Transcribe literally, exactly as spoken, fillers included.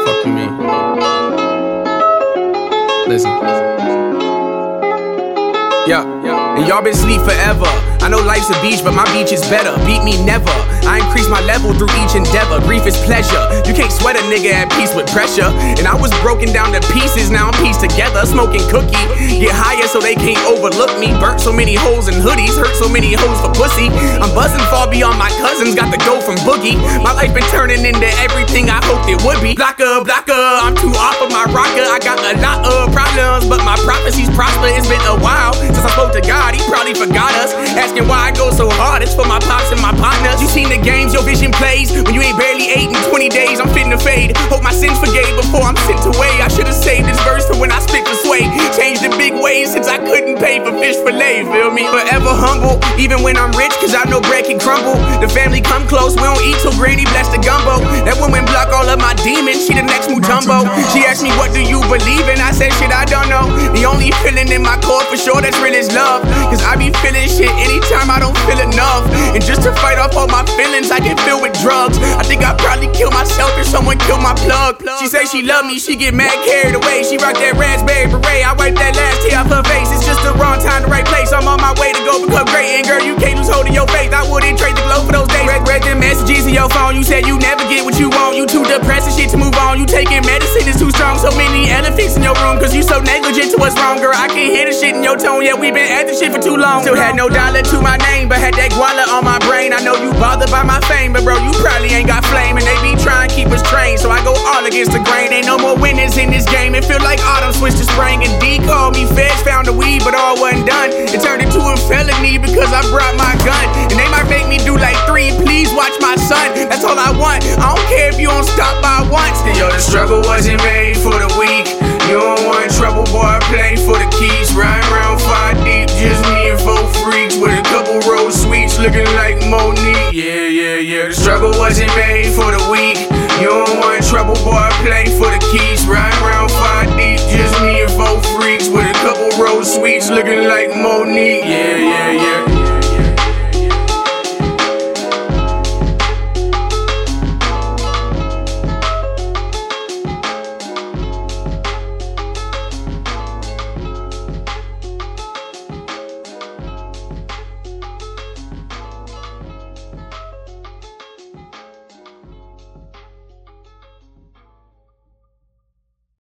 Fuck with me. Listen. Yeah, and y'all been asleep forever. I know life's a beach, but my beach is better. Beat me never. I increase my level through each endeavor. Grief is pleasure. You can't sweat a nigga at peace with pressure. And I was broken down to pieces, now I'm pieced together. Smoking cookie, get higher so they can't overlook me. Burnt so many holes in hoodies, hurt so many hoes for pussy. I'm buzzing far beyond my cousins, got the go from Boogie. My life been turning into everything I hoped it would be. Blocker, blocker, I'm too off of my rocker. I got a lot of problems, but my prophecies prosper. It's been a while since I spoke to God, he probably forgot us. Asking why I go so hard, it's for my pops and my partners. You seen the games your vision plays. When you ain't barely eight in twenty days, I'm fitting to fade. Hope my sins forgave before I'm sent away. I should've saved this verse for when I spit the sway. Changed in big ways since I couldn't pay for fish fillet, feel me? Forever humble, even when I'm rich, cause I know bread can crumble. The family come close, we don't eat till granny bless the gumbo. That woman block all of my demons, she the next Mutombo. She asked me what do you believe in, I said shit I don't know. The only feeling in my core for sure that's real is love. Cause I be feeling shit anytime I don't feel enough. And just to fight off all my feelings, I get filled with drugs. I think I'd probably kill myself if someone killed my plug. She say she love me, she get mad carried away. She rock that raspberry beret, I wipe that last tear off her face. It's just the wrong time, the right place. I'm on my way to go become great. And girl, you can't lose hold of your faith. I wouldn't trade the glow for those days. Read, read them messages in your phone. You said you never get what you want. You too depressed and shit to move on. You taking medicine is too strong. So many elephants in your room, cause you so negligent to what's wrong. Girl, I can hear the shit in your tone. Yeah, we been at this shit for too long. Still had no dollar to my name, but had that guala on my brain. I know you bothered by my fame, but bro, you probably ain't got flame. And they be trying to keep us trained, so I go all against the grain. Ain't no more winners in this game. It feel like autumn switched to spring. And D called me, feds found the weed, but all wasn't done. It turned into a felony because I brought my gun. And they might make me do like three, please watch my son. That's all I want, I don't care if you don't stop by once. Yo, the struggle wasn't made for the weak. You don't want trouble, boy, play for the keys. Riding around five deep, just me and four freaks with a couple rose sweets looking like Monique. Yeah, yeah, yeah. The struggle wasn't made for the weak. You don't want trouble, boy, play for the keys. Riding around five deep, just me and four freaks with a couple rose sweets looking like Monique.